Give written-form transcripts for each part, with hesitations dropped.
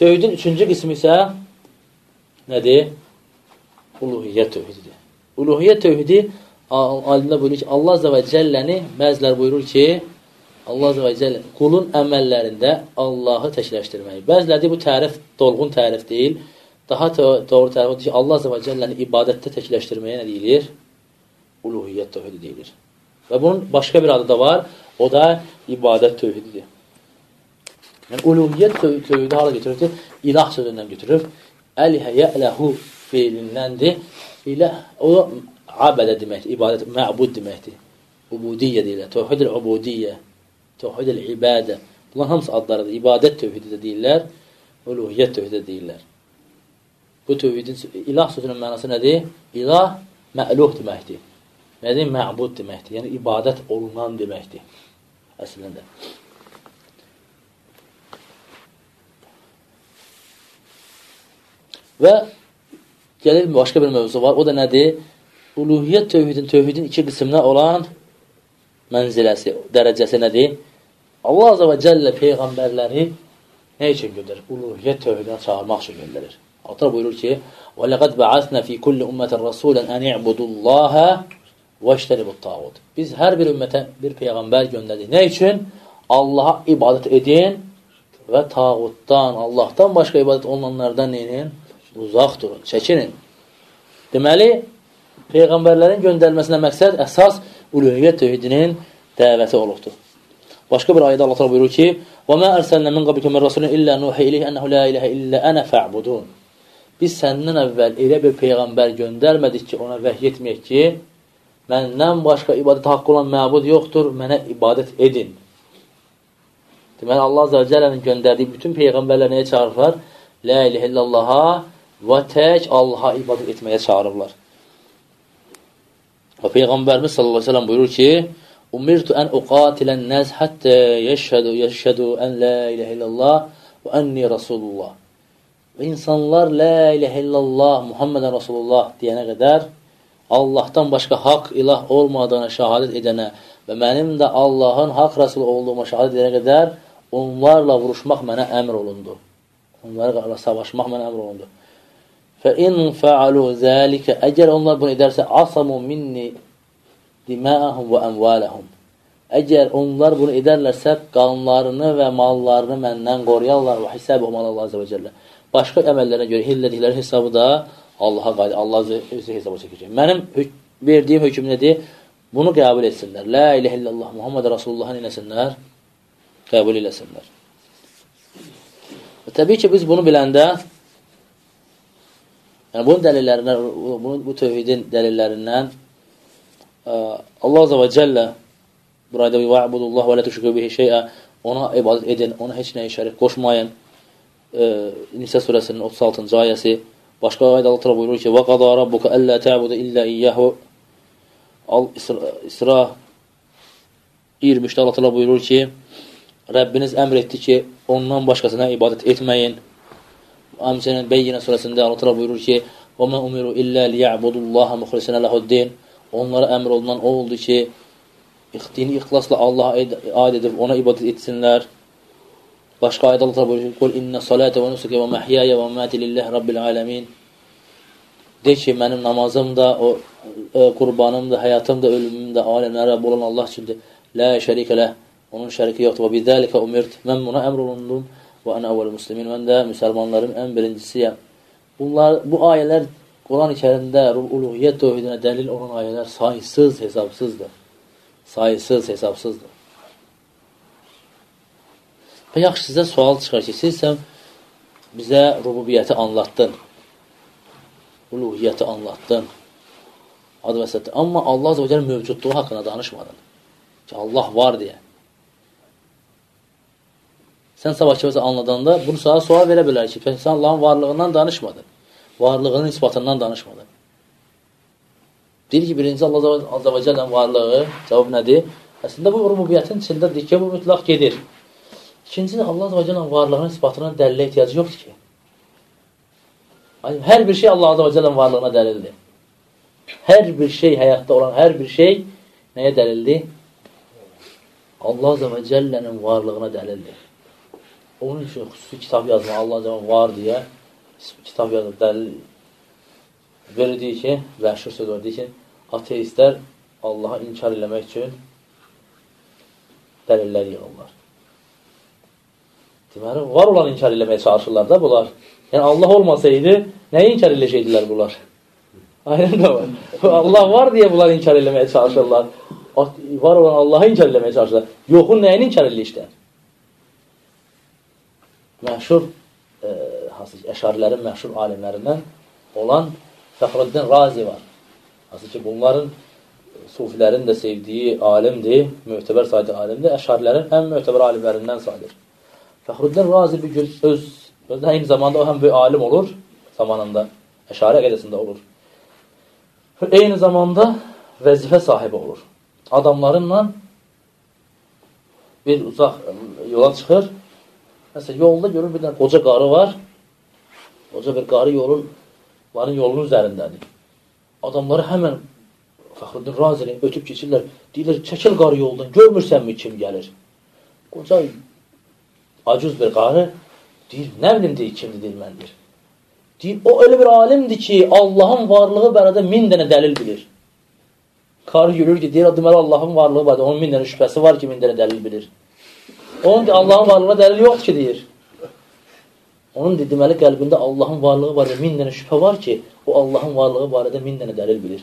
Tövhidin üçüncü qismi isə nədir? Uluhiyyət tövhididir. Uluhiyyət tövhidi alimlər buyurur ki, Allah Azza və Cəlləni bəzilər buyurur ki, Allah Azza və Cəllə qulun əməllərində Allahı təkləşdirmək. Bəzilər deyir, bu tərif dolğun tərif deyil. Daha doğru tərif odur ki, Allah Azza və Cəlləni ibadətdə təkləşdirməyə nə deyilir? Uluhiyyət tövhidi deyilir. Və bunun başqa bir adı da var, o da ibadət tövhididir. Yəni, uluhiyyət tövhidi hala götürür? İlah sözündən götürür. Əlihə yələhu fiilindəndir. İlah, o da abədə deməkdir, ibadət, məbud deməkdir. Ubudiyyə deyirlər, tövhid-ül ubudiyyə, tövhid-ül ibadə. Bunlar hamısı adlarıdır. İbadət tövhidi də deyirlər, uluhiyyət tövhidi də deyirlər. Bu tövhidin, ilah sözünün mənası nədir? İlah, mə'luh deməkdir. Nədir? Məbud deməkdir. Yəni, ibadət olunan deməkdir. Əslində. Və gəlir başqa bir mövzu var. O da nədir? Uluhiyyət tövhidin iki qismına olan mənziləsi, dərəcəsi nədir? Allah Azza və Cəllə peyğəmbərləri nə üçün göndərir? Uluhiyyət tövhidinə çağırmaq üçün göndərir. Allah buyurur ki, وَلَقَدْ بَعَثْنَا فِي كُلِّ أُمَّةٍ رَسُولًا أَنْ يَعْبُدُوا اللّٰهَ وَاجْتَنِبُوا الطَّاغُوتَ. Biz hər bir ümmətə bir peyğəmbər göndərdik. Nə üçün? Allaha ibadət edin və tağutdan, Allahdan başqa ibadət olunanlardan neyin? Uzaq durun, çəkinin. Deməli, peyğəmbərlərin göndərilməsinə məqsəd əsas uluhiyyət tövhidinin dəvəti olubdur. Başqa bir ayədə Allah təala buyurur ki: "Və mə ərsəlnə min qablika min rasulin illə nuhi ileyhi ennehu la ilahe illə ana fa'budun." Biz səndən əvvəl elə bir peyğəmbər göndərmədik ki, ona vəhy etməyək ki, məndən başqa ibadət haqqı olan məbud yoxdur, mənə ibadət edin. Deməli, Allah Azza və Cəllənin göndərdiyi bütün peyğəmbərlər nəyə çağırırlar? La ilahe illallaha və tək Allaha ibadət etməyə çağırırlar. Və Peyğəmbərimiz sallallahu aleyhi ve sellem buyurur ki, "Umirtu an uqatilən nas hatta yəşhədu an la ilahe illallah və anni rasulullah." Və insanlar la ilahe illallah Muhammedən Rasulullah deyənə qədər Allahdan başqa haqq ilah olmadığına şahadət edənə və mənim də Allahın haqq rəsulu olduğuma şahadət edənə qədər onlarla vuruşmaq mənə əmr olundu. Onlarla savaşmaq mənə əmr olundu. فَإِنْ فَعَلُوا ذَٰلِكَ Əgər onlar bunu edərsə, عَصَمُوا مِنِّي دِمَاءَهُمْ وَأَمْوَالَهُمْ Əgər onlar bunu edərlərsə, qanlarını və mallarını məndən qoruyarlar və hesabəhum Allah Azza və Cəllə. Başqa əməllərə görə hillədikləri hesabı da Allaha qaydı. Allah özü hesabı çəkəcək. Mənim verdiyim hökm nədir? Bunu qəbul etsinlər. La ilahe illallah Muhammed Rasulullah'ın eləsinlər, qəbul eləsinlər. Və təbii ki, biz bunu biləndə yəni bunun dəlillərindən, bu tövhidin dəlillərindən Allah Azza və Cəllə burada "Va'budullah və la tuşriku bihi şey'a" ona ibadət edin, ona heç nəyə şərik qoşmayın. Nisa surəsinin 36-cı ayəsi. Başqa ayədə Allah təala buyurur ki: "Və qada rabbuka alla ta'budu illa iyyahu." İsra 23-də Allah təala buyurur ki, Rəbbiniz əmr etdi ki, ondan başqasına ibadət etməyin. Həmçinin Beyyinə surəsində Allah təala buyurur ki: "Və mə umiru illə liya'budullaha muxlisina lehu'd-din." Onlara əmr olunan o oldu ki, dini ixlasla Allaha aid edib ona ibadət etsinlər. Başqa ayədə Allah təala buyurur ki: "Qul inna salata və nusuki və mahyaya və mamati lillahi rabbil alamin." De ki, mənim namazım da, qurbanım da, həyatım da, ölümüm də aləmlərə Rəbb olan Allah üçündür. La şərikə ləh. Onun şəriki yoxdur. Və bizəlikə umirt. Mən buna əmr olundum. Və ənə əvvəl müslimin. Mən də müsəlmanların ən birincisiyəm. Bu ayələr Quran-ı Kərimdə uluhiyyət tövhidinə dəlil olan ayələr sayısız, hesabsızdır. Sayısız, hesabsızdır. Və yaxşı, sizə sual çıxar ki, sən bizə rububiyyəti anlattın. Uluhiyyəti anlattın. Adı və sətdir. Amma Allah Azza və Cəllə mövcudluğu haqqında danışmadın. Ki, Allah var deyə. Sən sabahki anladanda bunu sana sual verə bilər ki, sən Allahın varlığından danışmadın. Varlığının isbatından danışmadın. Deyir ki, birinci Allah Azza və Cəllənin varlığı, cavab nədir? Əslində bu rububiyyətin içindədir ki, bu mütləq gedir. İkinci də Allah Azza və Cəllənin varlığının isbatına dəlilə ehtiyacı yoxdur ki. Hər bir şey Allah Azza və Cəllənin varlığına dəlildir. Hər bir şey, həyatda olan hər bir şey nəyə dəlildir? Allah Azza və Cəllənin varlığına dəlildir. Onun üçün xüsusi kitab yazma, Allah var deyə kitab yazıb dəlil verildiyi ki, məşhur söz verdiyi ki, ateistlər Allaha inkar eləmək üçün dəlillər yığırlar. Deməli, var olan inkar eləməyə çalışırlar da bunlar. Yəni, Allah olmasaydı, nəyi inkar eləyəcəkdilər bunlar? Aynen de var. Allah var deyə bunlar inkar eləməyə çalışırlar. Var olan Allah'ı inkar eləməyə çalışırlar. Yoxun nəyini inkar eləyirlər? Məşhur, Əşarilərin məşhur alimlərindən olan Fəxruddin Razi var. Asıl ki, bunların sufilərin də sevdiyi alimdir, möhtəbər saydığı alimdir. Əşarilərin ən möhtəbər alimlərindən sayılır. Fəxruddin Razi bir gün özü eyni zamanda o həm böyük alim olur, zamanında, Əşari əqidəsində olur. Eyni zamanda vəzifə sahibi olur. Adamlarınla bir uzaq yola çıxır. Məsələn, yolda görür bir dənə qoca qarı var. Qoca bir qarı yolunun üzərindədir. Adamları həmən Fəxruddin Razini ötüb keçirlər. Deyirlər, çəkil qarı yoldan, görmürsənmi kim gəlir? Qoca acuz bir qarı deyir, nə bilim deyir, kimdir, deyir, mən deyir. Deyir, o öyle bir alimdir ki, Allahın varlığı barədə 1000 dənə dəlil bilir. Qarı gülür ki, deyir, deməli Allahın varlığı barədə onun 1000 dənə şübhəsi var ki, 1000 dənə dəlil bilir. Onun Allahın varlığına dəlil yoxdur ki, deyir. Onun deməli qəlbində Allahın varlığı barədə 1000 dənə şübhə var ki, o Allahın varlığı barədə 1000 dənə dəlil bilir.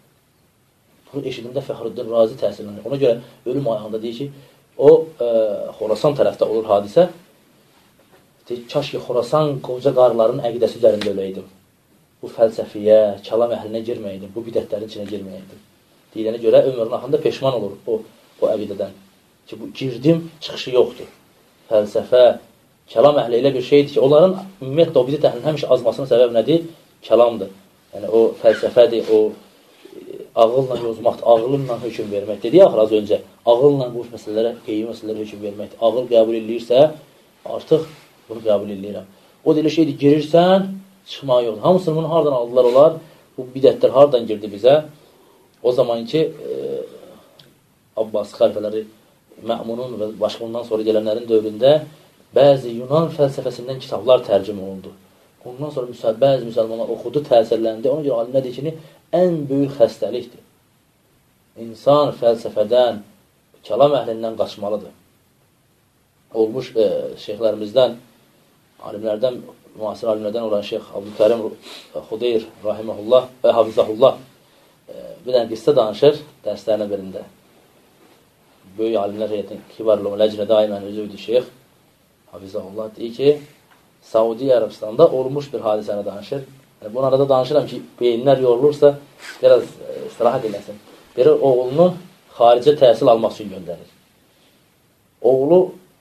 Bunu eşidində Fəxruddin Razi təsirlənir. Ona görə ölüm ayağında deyir ki, o Xorasan tərəfdə olur hadisə. Deyir, kaş ki, Xorasan qoca qarların əqidəsi üzərində öləydim. Bu fəlsəfiyə, kəlam əhlinə girməydim, bu bidətlərin içinə girməydim. Deyilənə görə ömrün axında peşman olur o əqidədən. Ki, bu girdim, çıxışı yoxdur. Fəlsəfə, kəlam əhli elə bir şeydir ki, onların ümumiyyətlə o bidət əhlinin həmişə azmasının səbəbi nədir? Kəlamdır. Yəni, o fəlsəfədir, o ağılla yozmaqdır, ağılla hökm vermək. Dedik axır az öncə, ağılla bu məsələlərə, qeybi məsələlərə hökm verməkdir. Ağıl qəbul edirsə, artıq bunu qəbul edirəm. O deyilə şeydir, girirsən, çıxmaq yoxdur. Hamısını bunu hardan aldılar olar? Bu bidətlər hardan girdi bizə? O zaman ki, Abbas xəlifələri Mə'munun və başqa ondan sonra gələnlərin dövründə bəzi Yunan fəlsəfəsindən kitablar tərcümə olundu. Ondan sonra bəzi müsəlmanlar oxudu, təsirləndi. Ona görə alim nədir ki, ən böyük xəstəlikdir. İnsan fəlsəfədən, kəlam əhlindən qaçmalıdır. Olmuş şeyxlərimizdən, alimlərdən, müasir alimlərdən olan şeyx Abdülkərim Xudeyr, rahiməhullah və hafizahullah bir dənə qissə danışır dərslərinə birində. Böyük alimlər heyətin kibarlı ləcnə daimən özüydü şeyx hafizahullah deyir ki, Saudi Ərəbistanda olmuş bir hadisəni danışır. Yəni, bunun arada danışıram ki, beyinlər yorulursa, biraz istirahat eləsin. Biri oğlunu xaricə təhsil almaq üçün göndərir. Oğlu,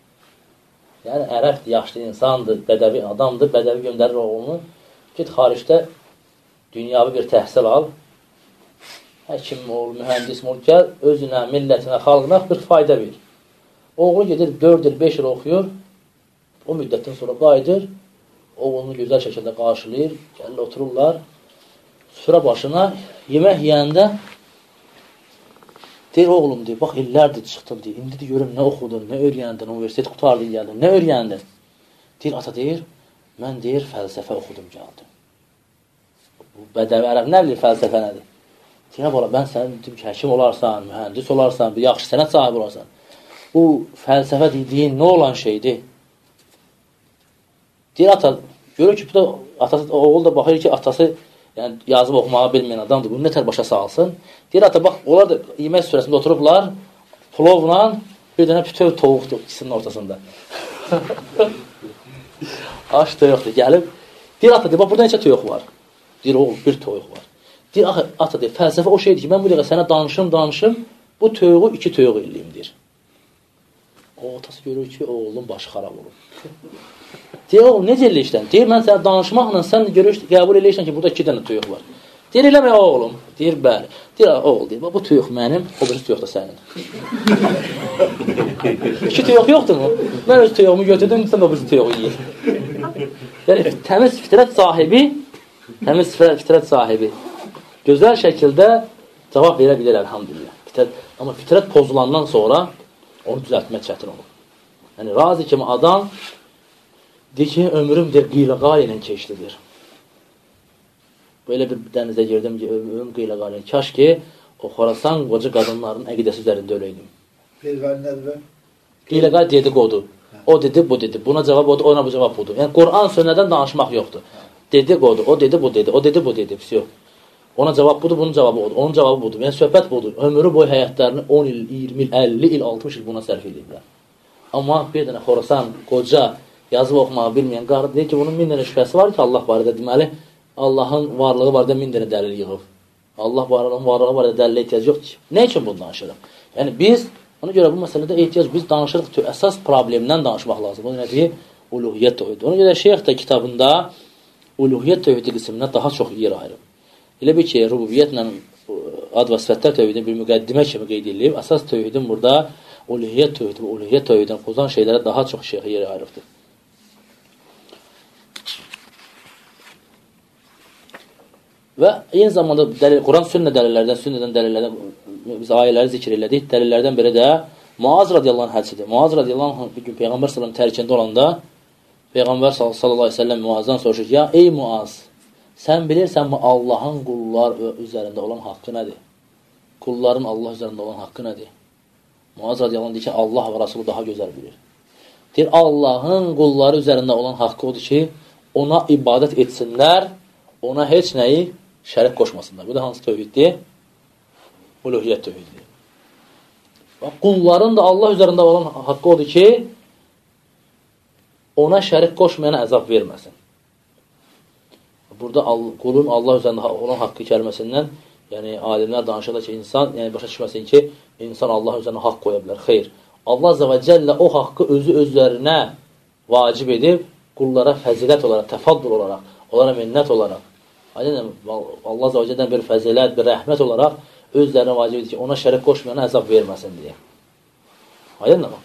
yəni ərəbdir, yaşlı insandır, bədəvi adamdır, bədəvi göndərir oğlunu. Git xaricdə dünyavi bir təhsil al, həkim ol, mühəndis ol, gəl, özünə, millətinə, xalqına bir fayda verir. Oğlu gedir 4 il, 5 il oxuyur, o müddətdən sonra qayıdır, oğlunu gözəl şəkildə qarşılayır, gəlir, otururlar, süfrə başına yemək yiyəndə deyir, oğlum, deyir, bax, illərdir çıxdın, deyir, indi de görüm, nə oxudun, nə öyrəndin, universitet qutardın, gəldin, nə öyrəndin? Deyir, ata deyir, mən deyir, fəlsəfə oxudum, gəldim. Bu bədəvi ərəb nə bilir fəlsəfə nədir? Deyir, mən sənin dedim ki, həkim olarsan, mühəndis olarsan, bir yaxşı sənət sahibi olarsan. Bu fəlsəfə dediyin nə olan şeydir? Deyir, ata, görür ki, bu da atası, oğul da baxır ki, atası yəni, yazıb oxumağı bilməyən adamdır, bunu nətər başa salsın. Deyir, ata, bax, onlar da yemək sürəsində oturublar, plovla bir dənə bütöv tovuqdur ikisinin ortasında. Aş toyuqdur, gəlib. Deyir, ata, deyir, bax, burada neçə toyuq var? Deyir, oğul, bir toyuq var. Deyir, ata, deyir, fəlsəfə o şeydir ki, mən bu dəqiqə sənə danışım, bu toyuğu 2 toyuq eləyim, deyir. O atası görür ki, oğlun başı xarab olur. Deyir, oğul, necə eləyirsən? Deyir, mən sənə danışmaqla, sən qəbul eləyirsən ki, burada 2 dənə toyuq var. Deyir, eləmə oğlum. Deyir, bəli. Deyir, oğul, deyir, bu toyuq mənim, o birisi toyuq da sənin. 2 toyuq yoxdur mu? Mən öz toyuğumu götürdüm, sən o birisi toyuğu yiyir. Yəni, təmiz fitrət sahibi gözəl şəkildə cavab verə bilir, əlhamdülillah. Amma fitrət pozulandan sonra onu düzəltmək çətin olur. Yəni, razi kimi adam deyir ki, ömrüm deyir, qiyləqal ilə keçdidir. Böyle bir dənizə girdim ki, ömrüm qiyləqal ilə. Kaş ki, o Xorasan qoca qadınların əqidəsi üzərində öləydim. Qiyləqal nədir? Qiyləqal dedikodu. O dedi, bu dedi. Buna cavab odur, ona bu cavab budur. Yəni, Qur'an sünnədən danışmaq yoxdur. Dedikodu, o dedi, bu dedi, o dedi, bu dedi. Pis yox. Ona cavab budur, bunun cavabı odur, onun cavabı budur. Yəni, söhbət budur. Ömrü boy həyatlarını 10 il, 20 il, 50 il, 60 il buna sərf ediblər. Amma bir dənə Xorasan, qoca, yazıb oxumağı bilməyən qarı deyir ki, bunun 1000 dənə şübhəsi var ki, Allah barədə deməli, Allahın varlığı barədə 1000 dənə dəlil yığıb. Allah varlığın varlığı barədə dəlilə ehtiyac yoxdur ki. Nə üçün bunu danışırıq? Yəni, biz, ona görə bu məsələdə ehtiyac, biz danışırıq ki, əsas problemdən danışmaq lazım. O nədir? Uluhiyyət tövhidi. Ona görə Şeyx də kitabında uluhiyyət tövhidi qisminə daha çox yer ayırıb. Elə bir ki, rububiyyətlə ad və sifətlər tövhidini bir müqəddimə kimi qeyd edilib. Əsas tövhidin burada uluhiyyət tövhidi və uluhiyyət tövhidini pozan şeylərə daha çox şeyxə yer ayırıbdır. Və eyni zamanda Quran sünnədən dəlillərdən biz ayələri zikr elədik. Dəlillərdən biri də Muaz radiyallahu anh hədisidir. Muaz radiyallahu anh bir gün Peyğəmbər sallallahu tərkində olanda Peyğəmbər sallallahu aleyhi ve sellem Muazdan soruşur ki, ya ey Muaz, sən bilirsənmi Allahın qullar üzərində olan haqqı nədir? Qulların Allah üzərində olan haqqı nədir? Muaz radiyallahu anh deyir ki, Allah və Rasulü daha gözəl bilir. Deyir, Allahın qulları üzərində olan haqqı odur ki, ona ibadət etsinlər, ona heç nəyi şərik qoşmasınlar. Bu da hansı tövhiddir? Uluhiyyət tövhiddir. Qulların da Allah üzərində olan haqqı odur ki, ona şərik qoşmayana əzab verməsin. Burada qulun Allah üzərində olan haqqı kəlməsindən, yəni alimlər danışırlar ki, insan, yəni başa düşməsin ki, insan Allah üzərində haqq qoya bilər. Xeyr. Allah Azza və Cəllə o haqqı özlərinə vacib edib, qullara fəzilət olaraq, təfaddül olaraq, onlara minnət olaraq, Allah Azza və Cəllədən bir fəzilət, bir rəhmət olaraq özlərinə vacib edir ki, ona şərik qoşmayana əzab verməsin deyə. Aydın mı?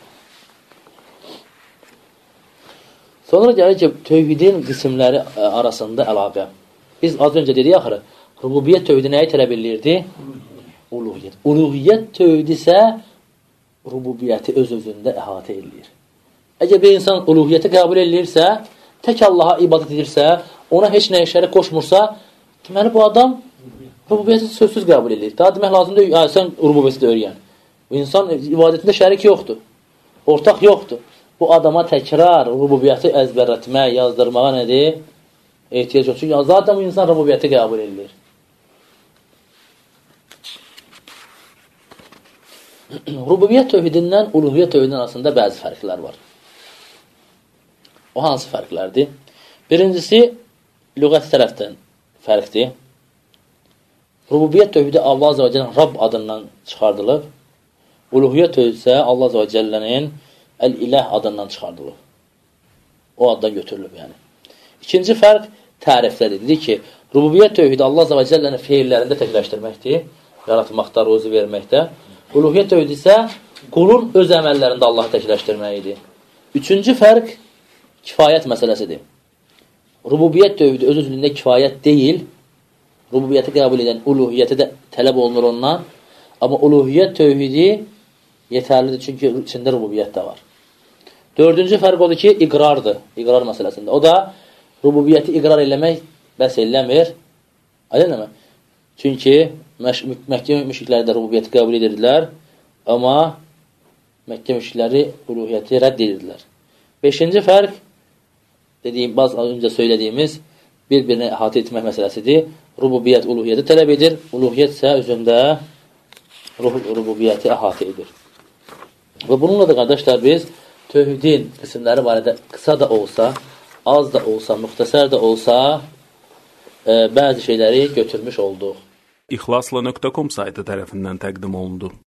Sonra gəlir ki, tövhidin qismləri arasında əlaqə. Biz az öncə dedik axırı, rububiyyət tövhidi nəyi tələb edirdi? Uluhiyyət. Uluhiyyət tövhidi isə rububiyyəti öz-özündə əhatə edir. Əgər bir insan uluhiyyəti qəbul edirsə, tək Allaha ibadət edirsə, ona heç nəyə şərik qoşmursa, deməli bu adam rububiyyəti sözsüz qəbul edir. Daha demək lazımdır, sən rububiyyəti də öyrən. İnsan ibadətində şərik yoxdur, ortaq yoxdur. Bu adama təkrar rububiyyəti əzbərlətmək, yazdırmağa nədir? Ehtiyac yoxdur. Çünki zaten bu insan rububiyyəti qəbul edilir. Rububiyyət tövhidindən uluhiyyət tövhidinin arasında bəzi fərqlər var. O hansı fərqlərdir? Birincisi, lüğəti tərəfdən fərqdir. Rububiyyət tövhidi Allah Azza və Cəllənin Rabb adından çıxardılıb. Uluhiyyət tövhidi isə Allah Azza və Cəllənin Əl-İləh adından çıxardılıb. O addan götürülüb yəni. İkinci fərq təriflədir. Dedik ki, rububiyyət tövhidi Allah Azza və Cəllənin feillərində təkləşdirməkdir. Yaratmaqda, ruzi verməkdə. Uluhiyyət tövhidi isə qulun öz əməllərində Allahı təkləşdirməyidir. Üçüncü fərq kifayət məsələsidir. Rububiyyət tövhidi öz-özlüyündə kifayət deyil. Rububiyyəti qəbul edən uluhiyyəti də tələb olunur ondan. Amma uluhiyyət tövhidi yetərlidir, çünki içində rububiyyət də var. Dördüncü fərq odur ki, iqrardır, iqrar məsələsində. O da rububiyyəti iqrar eləmək bəs eləmir. Aydınmı? Çünki Məkkə müşrikləri də rububiyyəti qəbul edirdilər, amma Məkkə müşrikləri uluhiyyəti rədd edirdilər. Beşinci fərq, az öncə söylədiyimiz bir-birini əhatə etmək məsələsidir. Rububiyyət uluhiyyəti tələb edir, uluhiyyət isə özündə rububiyyəti əhatə edir. Və bununla da qardaşlar biz tövhidin qismləri barədə qısa da olsa, az da olsa, müxtəsər də olsa bəzi şeyləri götürmüş olduq. İxlasla.com saytı tərəfindən təqdim olundu.